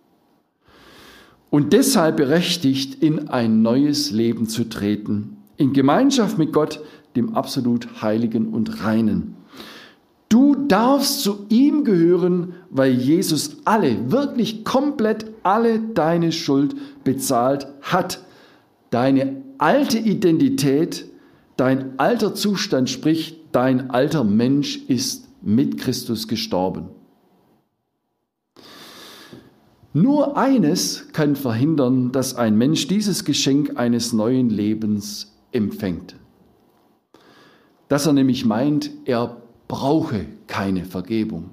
S1: und deshalb berechtigt, in ein neues Leben zu treten, in Gemeinschaft mit Gott, dem absolut Heiligen und Reinen. Du darfst zu ihm gehören, weil Jesus wirklich komplett alle deine Schuld bezahlt hat. Deine alte Identität, dein alter Zustand, sprich dein alter Mensch ist mit Christus gestorben. Nur eines kann verhindern, dass ein Mensch dieses Geschenk eines neuen Lebens empfängt. Dass er nämlich meint, er brauche keine Vergebung.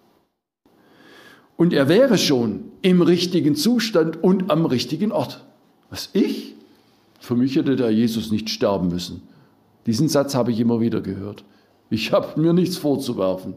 S1: Und er wäre schon im richtigen Zustand und am richtigen Ort. Was ich? Für mich hätte der Jesus nicht sterben müssen. Diesen Satz habe ich immer wieder gehört. Ich habe mir nichts vorzuwerfen.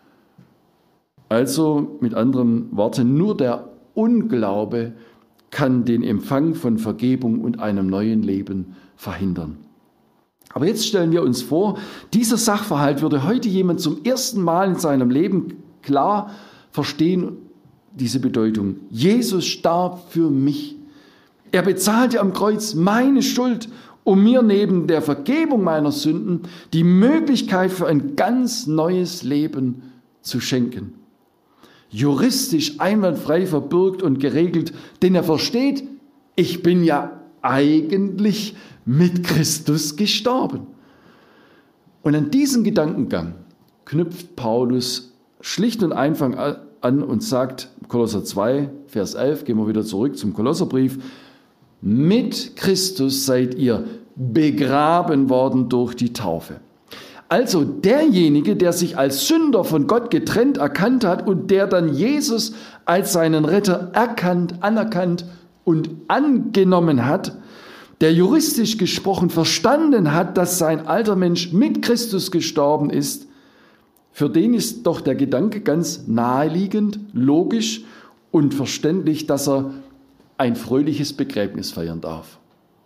S1: Also mit anderen Worten, nur der Unglaube kann den Empfang von Vergebung und einem neuen Leben verhindern. Aber jetzt stellen wir uns vor, dieser Sachverhalt würde heute jemand zum ersten Mal in seinem Leben klar verstehen, diese Bedeutung. Jesus starb für mich. Er bezahlte am Kreuz meine Schuld, um mir neben der Vergebung meiner Sünden die Möglichkeit für ein ganz neues Leben zu schenken. Juristisch einwandfrei verbürgt und geregelt, denn er versteht, ich bin ja eigentlich mit Christus gestorben. Und an diesen Gedankengang knüpft Paulus schlicht und einfach an und sagt, Kolosser 2, Vers 11, gehen wir wieder zurück zum Kolosserbrief, Mit Christus seid ihr begraben worden durch die Taufe. Also derjenige, der sich als Sünder von Gott getrennt erkannt hat und der dann Jesus als seinen Retter erkannt, anerkannt und angenommen hat, der juristisch gesprochen verstanden hat, dass sein alter Mensch mit Christus gestorben ist, für den ist doch der Gedanke ganz naheliegend, logisch und verständlich, dass er ein fröhliches Begräbnis feiern darf.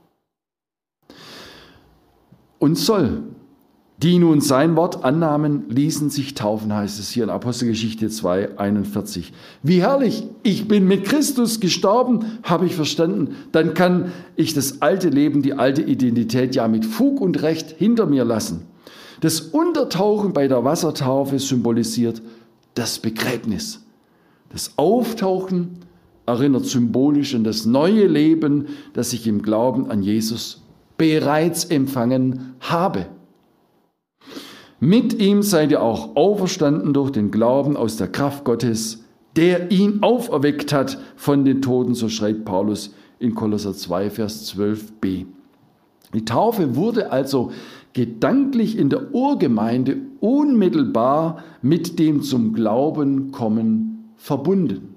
S1: Und soll. Die nun sein Wort annahmen, ließen sich taufen, heißt es hier in Apostelgeschichte 2,41. Wie herrlich, ich bin mit Christus gestorben, habe ich verstanden. Dann kann ich das alte Leben, die alte Identität ja mit Fug und Recht hinter mir lassen. Das Untertauchen bei der Wassertaufe symbolisiert das Begräbnis. Das Auftauchen erinnert symbolisch an das neue Leben, das ich im Glauben an Jesus bereits empfangen habe. Mit ihm seid ihr auch auferstanden durch den Glauben aus der Kraft Gottes, der ihn auferweckt hat von den Toten, so schreibt Paulus in Kolosser 2, Vers 12b. Die Taufe wurde also gedanklich in der Urgemeinde unmittelbar mit dem zum Glauben kommen verbunden.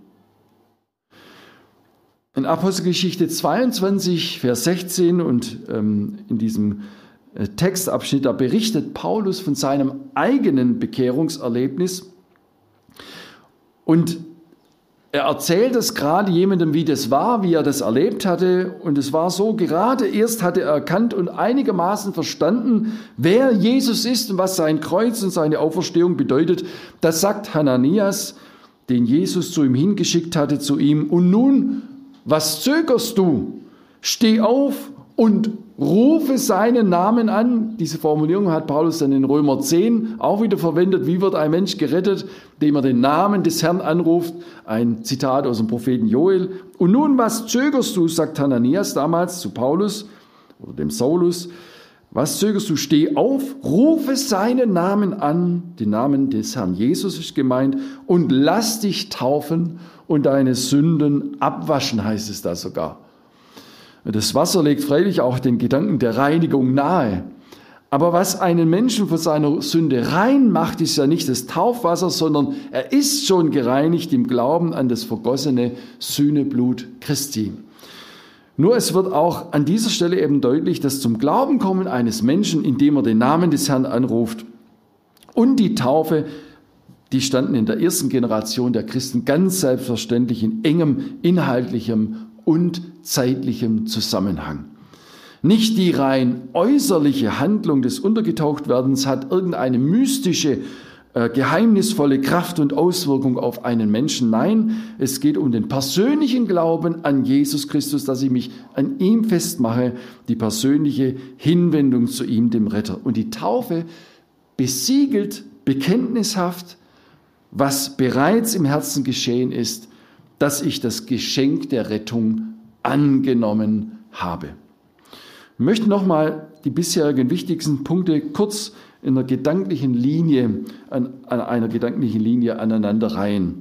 S1: In Apostelgeschichte 22, Vers 16 und in diesem Textabschnitt, da berichtet Paulus von seinem eigenen Bekehrungserlebnis und er erzählt es gerade jemandem, wie das war, wie er das erlebt hatte, und es war so, gerade erst hatte er erkannt und einigermaßen verstanden, wer Jesus ist und was sein Kreuz und seine Auferstehung bedeutet. Das sagt Hananias, den Jesus zu ihm hingeschickt hatte, zu ihm: Und nun, was zögerst du? Steh auf und rufe seinen Namen an. Diese Formulierung hat Paulus dann in Römer 10 auch wieder verwendet. Wie wird ein Mensch gerettet? Indem er den Namen des Herrn anruft. Ein Zitat aus dem Propheten Joel. Und nun, was zögerst du, sagt Hananias damals zu Paulus oder dem Saulus. Was zögerst du? Steh auf, rufe seinen Namen an. Den Namen des Herrn Jesus ist gemeint. Und lass dich taufen und deine Sünden abwaschen, heißt es da sogar. Das Wasser legt freilich auch den Gedanken der Reinigung nahe. Aber was einen Menschen von seiner Sünde rein macht, ist ja nicht das Taufwasser, sondern er ist schon gereinigt im Glauben an das vergossene Sühneblut Christi. Nur es wird auch an dieser Stelle eben deutlich, dass zum Glauben kommen eines Menschen, indem er den Namen des Herrn anruft, und die Taufe, die standen in der ersten Generation der Christen ganz selbstverständlich in engem inhaltlichem und zeitlichem Zusammenhang. Nicht die rein äußerliche Handlung des Untergetauchtwerdens hat irgendeine mystische, geheimnisvolle Kraft und Auswirkung auf einen Menschen. Nein, es geht um den persönlichen Glauben an Jesus Christus, dass ich mich an ihm festmache, die persönliche Hinwendung zu ihm, dem Retter. Und die Taufe besiegelt bekenntnishaft, was bereits im Herzen geschehen ist, dass ich das Geschenk der Rettung angenommen habe. Ich möchte nochmal die bisherigen wichtigsten Punkte kurz in einer gedanklichen Linie, an einer gedanklichen Linie aneinanderreihen.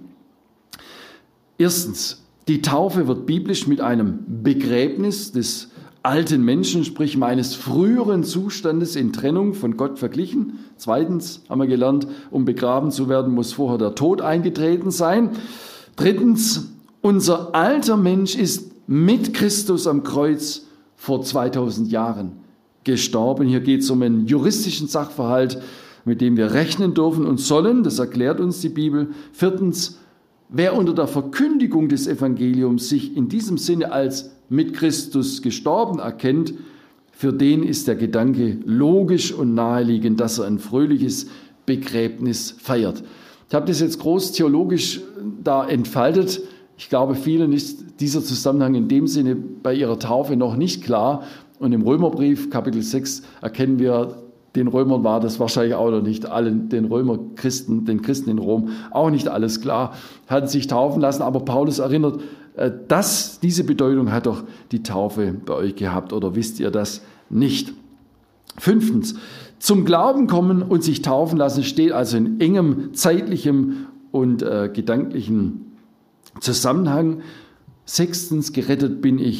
S1: Erstens, die Taufe wird biblisch mit einem Begräbnis des alten Menschen, sprich meines früheren Zustandes in Trennung von Gott verglichen. Zweitens haben wir gelernt, um begraben zu werden, muss vorher der Tod eingetreten sein. Drittens, unser alter Mensch ist mit Christus am Kreuz vor 2000 Jahren gestorben. Hier geht es um einen juristischen Sachverhalt, mit dem wir rechnen dürfen und sollen. Das erklärt uns die Bibel. Viertens, wer unter der Verkündigung des Evangeliums sich in diesem Sinne als mit Christus gestorben erkennt, für den ist der Gedanke logisch und naheliegend, dass er ein fröhliches Begräbnis feiert. Ich habe das jetzt groß theologisch da entfaltet. Ich glaube, vielen ist dieser Zusammenhang in dem Sinne bei ihrer Taufe noch nicht klar. Und im Römerbrief, Kapitel 6, erkennen wir, den Römern war das wahrscheinlich auch noch nicht allen, den Römerchristen, den Christen in Rom, auch nicht alles klar, hatten sich taufen lassen. Aber Paulus erinnert, dass diese Bedeutung hat doch die Taufe bei euch gehabt. Oder wisst ihr das nicht? Fünftens, zum Glauben kommen und sich taufen lassen steht also in engem zeitlichem und gedanklichen Zusammenhang. Sechstens, gerettet bin ich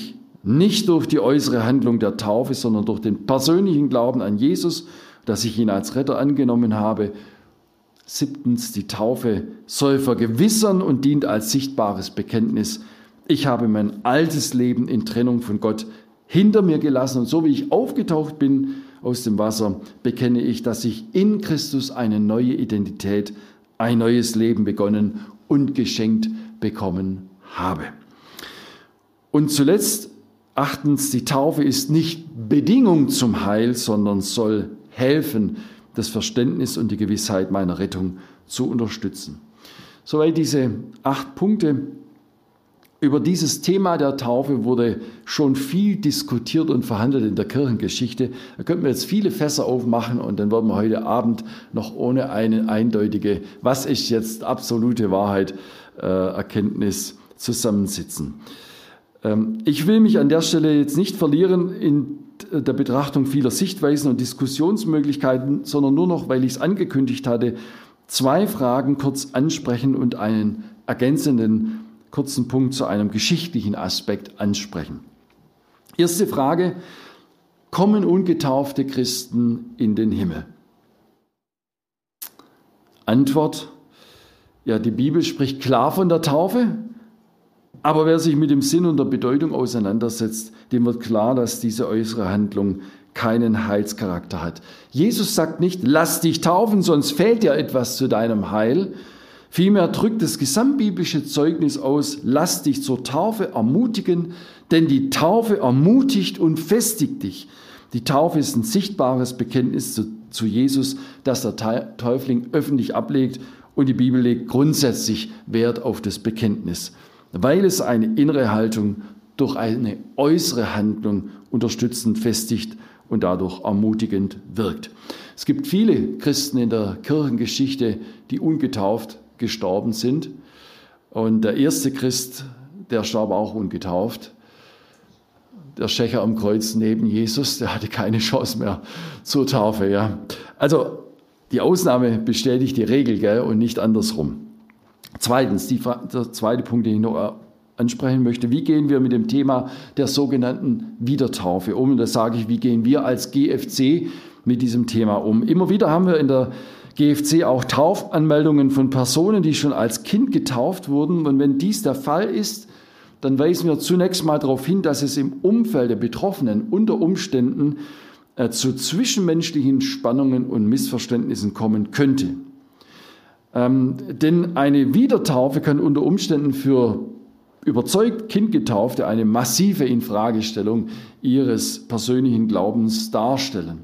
S1: nicht durch die äußere Handlung der Taufe, sondern durch den persönlichen Glauben an Jesus, dass ich ihn als Retter angenommen habe. 7. Die Taufe soll vergewissern und dient als sichtbares Bekenntnis. Ich habe mein altes Leben in Trennung von Gott hinter mir gelassen und so wie ich aufgetaucht bin aus dem Wasser, bekenne ich, dass ich in Christus eine neue Identität, ein neues Leben begonnen und geschenkt bekommen habe. Und zuletzt, 8. Die Taufe ist nicht Bedingung zum Heil, sondern soll helfen, das Verständnis und die Gewissheit meiner Rettung zu unterstützen. Soweit diese 8 Punkte. Über dieses Thema der Taufe wurde schon viel diskutiert und verhandelt in der Kirchengeschichte. Da könnten wir jetzt viele Fässer aufmachen und dann werden wir heute Abend noch ohne eine eindeutige, was ist jetzt absolute Wahrheit, Erkenntnis zusammensitzen. Ich will mich an der Stelle jetzt nicht verlieren in der Betrachtung vieler Sichtweisen und Diskussionsmöglichkeiten, sondern nur noch, weil ich es angekündigt hatte, 2 Fragen kurz ansprechen und einen ergänzenden kurzen Punkt zu einem geschichtlichen Aspekt ansprechen. Erste Frage: Kommen ungetaufte Christen in den Himmel? Antwort: Ja, die Bibel spricht klar von der Taufe, aber wer sich mit dem Sinn und der Bedeutung auseinandersetzt, dem wird klar, dass diese äußere Handlung keinen Heilscharakter hat. Jesus sagt nicht, lass dich taufen, sonst fehlt dir etwas zu deinem Heil. Vielmehr drückt das gesamtbiblische Zeugnis aus, lass dich zur Taufe ermutigen, denn die Taufe ermutigt und festigt dich. Die Taufe ist ein sichtbares Bekenntnis zu Jesus, das der Täufling öffentlich ablegt, und die Bibel legt grundsätzlich Wert auf das Bekenntnis, weil es eine innere Haltung durch eine äußere Handlung unterstützend festigt und dadurch ermutigend wirkt. Es gibt viele Christen in der Kirchengeschichte, die ungetauft gestorben sind. Und der erste Christ, der starb auch ungetauft. Der Schächer am Kreuz neben Jesus, der hatte keine Chance mehr zur Taufe. Ja. Also die Ausnahme bestätigt die Regel, gell, und nicht andersrum. Zweitens, der zweite Punkt, den ich noch ansprechen möchte: Wie gehen wir mit dem Thema der sogenannten Wiedertaufe um? Und da sage ich, wie gehen wir als GFC mit diesem Thema um? Immer wieder haben wir in der GFC auch Taufanmeldungen von Personen, die schon als Kind getauft wurden. Und wenn dies der Fall ist, dann weisen wir zunächst mal darauf hin, dass es im Umfeld der Betroffenen unter Umständen zu zwischenmenschlichen Spannungen und Missverständnissen kommen könnte. Denn eine Wiedertaufe kann unter Umständen für überzeugt Kindgetaufte eine massive Infragestellung ihres persönlichen Glaubens darstellen.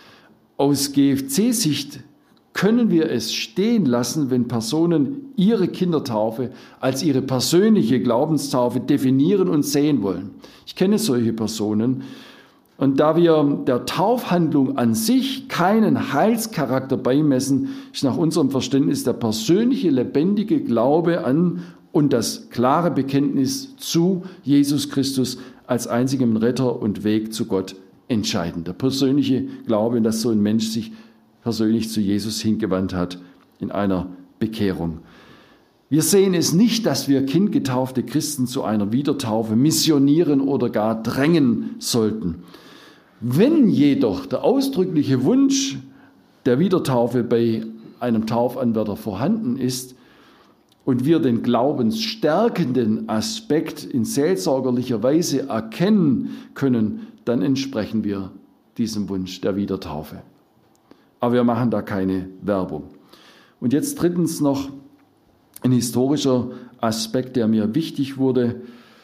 S1: Aus GFC-Sicht können wir es stehen lassen, wenn Personen ihre Kindertaufe als ihre persönliche Glaubenstaufe definieren und sehen wollen. Ich kenne solche Personen. Und da wir der Taufhandlung an sich keinen Heilscharakter beimessen, ist nach unserem Verständnis der persönliche, lebendige Glaube an und das klare Bekenntnis zu Jesus Christus als einzigem Retter und Weg zu Gott entscheidend. Der persönliche Glaube, dass so ein Mensch sich persönlich zu Jesus hingewandt hat in einer Bekehrung. Wir sehen es nicht, dass wir kindgetaufte Christen zu einer Wiedertaufe missionieren oder gar drängen sollten. Wenn jedoch der ausdrückliche Wunsch der Wiedertaufe bei einem Taufanwärter vorhanden ist und wir den glaubensstärkenden Aspekt in seelsorgerlicher Weise erkennen können, dann entsprechen wir diesem Wunsch der Wiedertaufe. Aber wir machen da keine Werbung. Und jetzt drittens noch ein historischer Aspekt, der mir wichtig wurde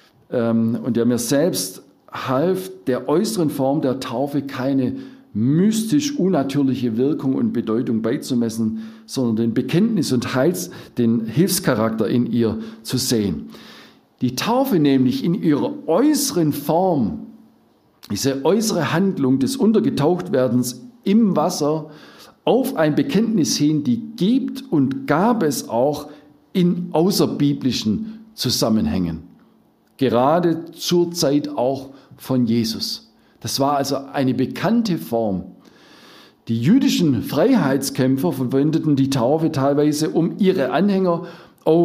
S1: und der mir selbst half, der äußeren Form der Taufe keine mystisch unnatürliche Wirkung und Bedeutung beizumessen, sondern den Bekenntnis und den Hilfscharakter in ihr zu sehen. Die Taufe nämlich in ihrer äußeren Form, diese äußere Handlung des Untergetauchtwerdens im Wasser auf ein Bekenntnis hin, die gibt und gab es auch in außerbiblischen Zusammenhängen. Gerade zur Zeit auch von Jesus. Das war also eine bekannte Form. Die jüdischen Freiheitskämpfer verwendeten die Taufe teilweise, um ihre Anhänger auf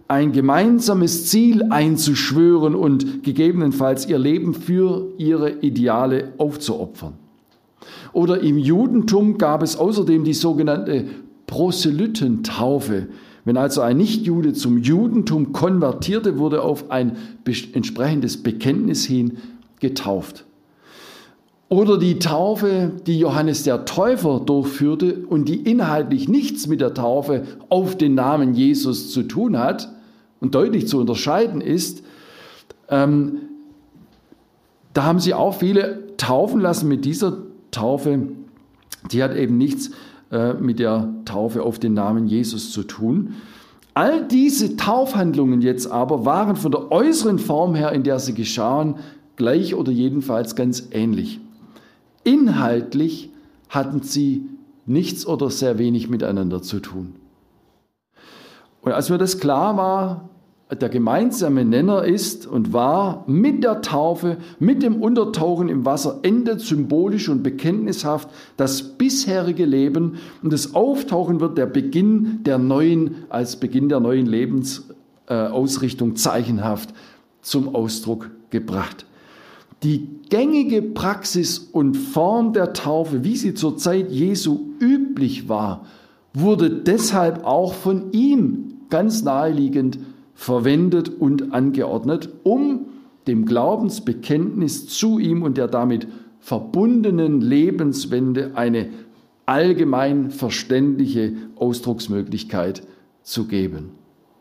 S1: ein gemeinsames Ziel einzuschwören und gegebenenfalls ihr Leben für ihre Ideale aufzuopfern. Oder im Judentum gab es außerdem die sogenannte Proselytentaufe. Wenn also ein Nichtjude zum Judentum konvertierte, wurde auf ein entsprechendes Bekenntnis hin getauft. Oder die Taufe, die Johannes der Täufer durchführte und die inhaltlich nichts mit der Taufe auf den Namen Jesus zu tun hat und deutlich zu unterscheiden ist, da haben sie auch viele taufen lassen mit dieser Taufe. Die hat eben nichts mit der Taufe auf den Namen Jesus zu tun. All diese Taufhandlungen jetzt aber waren von der äußeren Form her, in der sie geschahen, gleich oder jedenfalls ganz ähnlich. Inhaltlich hatten sie nichts oder sehr wenig miteinander zu tun. Und als mir das klar war, der gemeinsame Nenner ist und war, mit der Taufe, mit dem Untertauchen im Wasser endet symbolisch und bekenntnishaft das bisherige Leben und das Auftauchen wird der Beginn der neuen, als Beginn der neuen Lebensausrichtung zeichenhaft zum Ausdruck gebracht. Die gängige Praxis und Form der Taufe, wie sie zur Zeit Jesu üblich war, wurde deshalb auch von ihm ganz naheliegend verwendet und angeordnet, um dem Glaubensbekenntnis zu ihm und der damit verbundenen Lebenswende eine allgemein verständliche Ausdrucksmöglichkeit zu geben.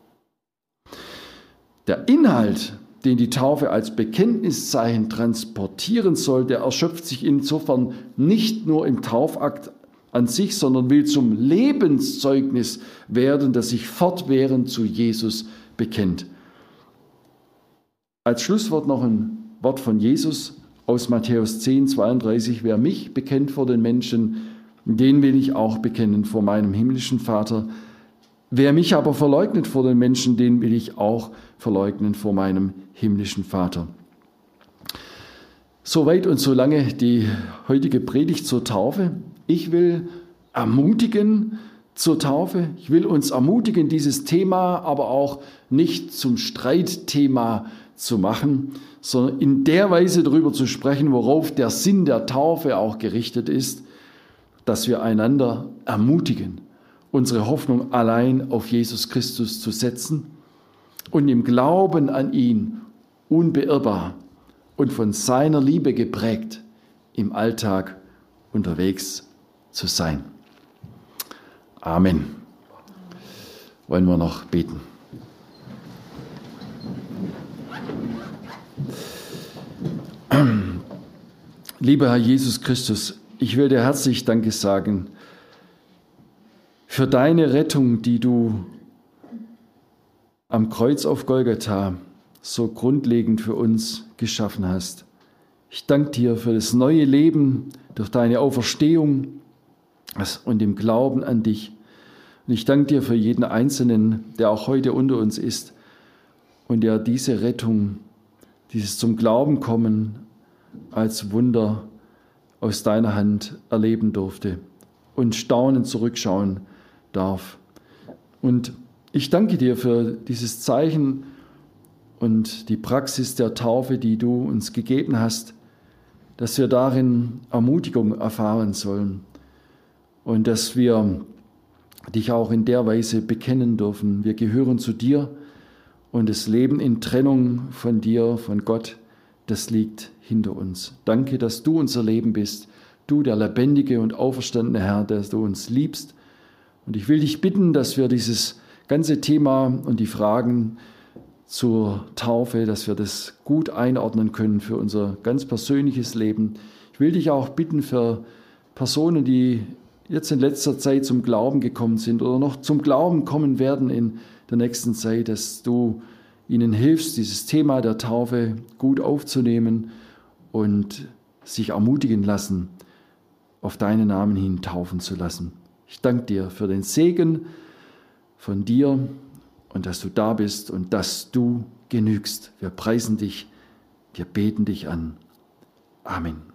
S1: Der Inhalt, den die Taufe als Bekenntniszeichen transportieren soll, der erschöpft sich insofern nicht nur im Taufakt an sich, sondern will zum Lebenszeugnis werden, das sich fortwährend zu Jesus bekennt. Als Schlusswort noch ein Wort von Jesus aus Matthäus 10, 32. Wer mich bekennt vor den Menschen, den will ich auch bekennen vor meinem himmlischen Vater. Wer mich aber verleugnet vor den Menschen, den will ich auch verleugnen vor meinem himmlischen Vater. Soweit und so lange die heutige Predigt zur Taufe. Ich will ermutigen zur Taufe. Ich will uns ermutigen, dieses Thema aber auch nicht zum Streitthema zu machen, sondern in der Weise darüber zu sprechen, worauf der Sinn der Taufe auch gerichtet ist, dass wir einander ermutigen, unsere Hoffnung allein auf Jesus Christus zu setzen und im Glauben an ihn unbeirrbar und von seiner Liebe geprägt im Alltag unterwegs zu sein. Amen. Wollen wir noch beten? Lieber Herr Jesus Christus, ich will dir herzlich Danke sagen für deine Rettung, die du am Kreuz auf Golgatha so grundlegend für uns geschaffen hast. Ich danke dir für das neue Leben durch deine Auferstehung und im Glauben an dich. Und ich danke dir für jeden Einzelnen, der auch heute unter uns ist und der diese Rettung, dieses zum Glauben kommen als Wunder aus deiner Hand erleben durfte und staunend zurückschauen darf. Und ich danke dir für dieses Zeichen und die Praxis der Taufe, die du uns gegeben hast, dass wir darin Ermutigung erfahren sollen und dass wir dich auch in der Weise bekennen dürfen. Wir gehören zu dir und das Leben in Trennung von dir, von Gott, das liegt hinter uns. Danke, dass du unser Leben bist, du der lebendige und auferstandene Herr, der du uns liebst. Und ich will dich bitten, dass wir dieses ganze Thema und die Fragen zur Taufe, dass wir das gut einordnen können für unser ganz persönliches Leben. Ich will dich auch bitten für Personen, die jetzt in letzter Zeit zum Glauben gekommen sind oder noch zum Glauben kommen werden in der nächsten Zeit, dass du ihnen hilfst, dieses Thema der Taufe gut aufzunehmen und sich ermutigen lassen, auf deinen Namen hin taufen zu lassen. Ich danke dir für den Segen von dir und dass du da bist und dass du genügst. Wir preisen dich, wir beten dich an. Amen.